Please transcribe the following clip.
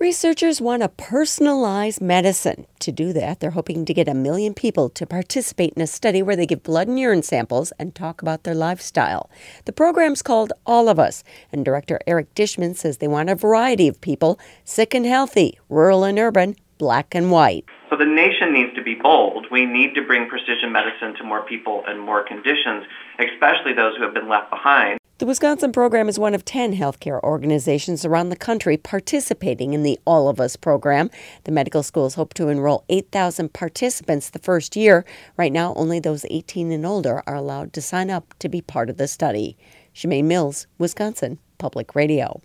Researchers want a personalized medicine. To do that, they're hoping to get 1 million people to participate in a study where they give blood and urine samples and talk about their lifestyle. The program's called All of Us, and Director Eric Dishman says they want a variety of people, sick and healthy, rural and urban, black and white. So the nation needs to be bold. We need to bring precision medicine to more people and more conditions, especially those who have been left behind. The Wisconsin program is one of 10 healthcare organizations around the country participating in the All of Us program. The medical schools hope to enroll 8,000 participants the first year. Right now, only those 18 and older are allowed to sign up to be part of the study. Shemaine Mills, Wisconsin Public Radio.